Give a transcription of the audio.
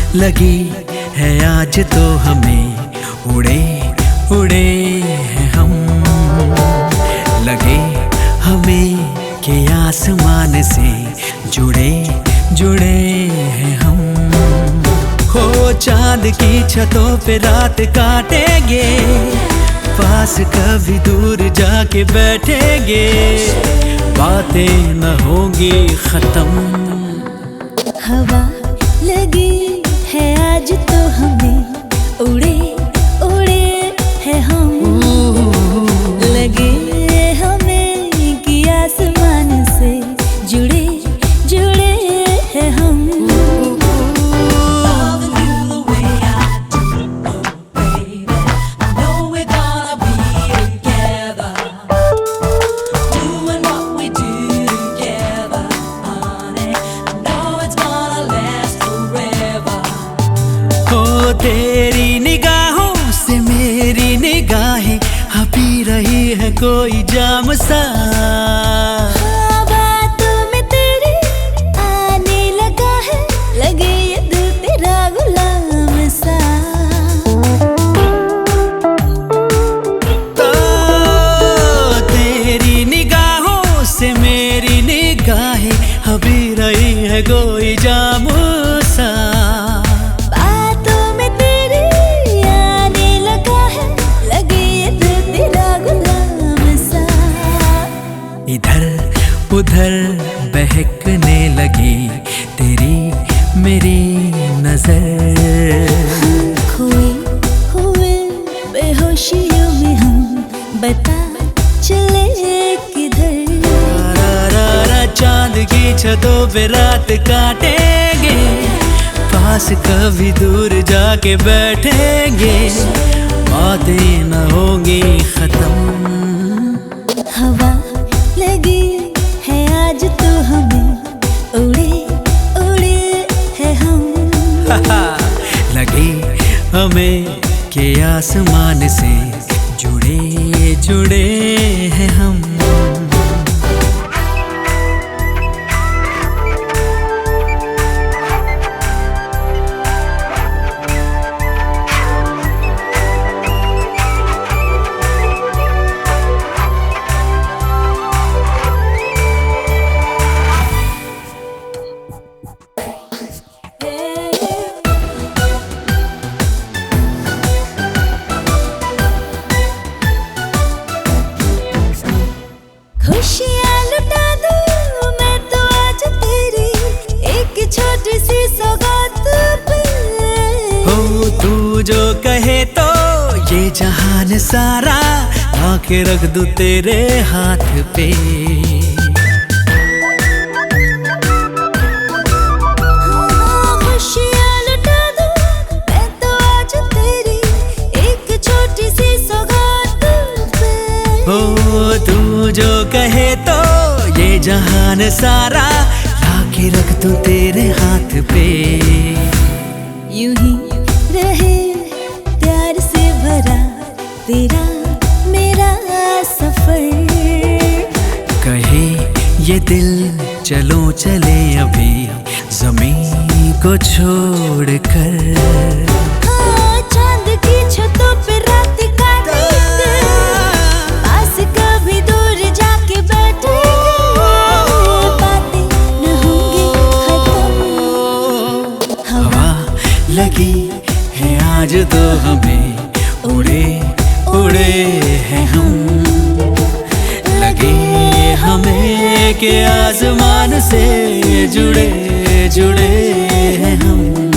लगी है आज तो हमें उड़े उड़े हैं हम। लगे हमें कि आसमान से जुड़े जुड़े हैं हम। हो चांद की छतों पे रात काटेंगे, पास कभी दूर जाके बैठेंगे, बातें न होंगी खत्म। हवा लगी है आज तो हमें उड़े उड़े हैं हम। लगे हमें कि आसमान से जुड़े जुड़े हैं हम। तेरी निगाहों से मेरी निगाहें हपी रही है कोई जाम सा। बातों में तेरी आने लगा है, लगे ये दिल तेरा गुलाम सा। तो तेरी निगाहों से मेरी निगाहें हपी रही है कोई जाम सा। इधर उधर बहकने लगी तेरी मेरी नजर। खोए हुए बेहोशियों में हम, बता चले किधर। चांद की छतों पे रात काटेंगे, पास कभी दूर जाके बैठेंगे, बातें न होंगी खत्म। हवा लगी है आज तो हमें उड़े उड़े हैं हम। लगी हमें के आसमान से जुड़े जुड़े हैं हम। खुशियाँ लुटा दूँ मैं तो आज तेरी एक छोटी सी सौगात पे। हो तू जो कहे तो ये जहान सारा आके रख दूं तेरे हाथ पे। खुशियाँ लुटा दूँ मैं तो आज तेरी एक छोटी सी सौगात पे। हो तू जो कहे तो ये जहान सारा लाके रख दूं तेरे हाथ पे। यूं ही रहे प्यार से भरा तेरा मेरा सफर। कहे ये दिल चलो चले अभी जमीन को छोड़ कर। चांद की छतों पे रात काटेंगे, पास कभी दूर जाके बैठेंगे, बातें न होंगी खत्म। हवा लगी है आज तो हमें उड़े उड़े हैं हम। लगे हमें के आसमान से जुड़े जुड़े हैं हम।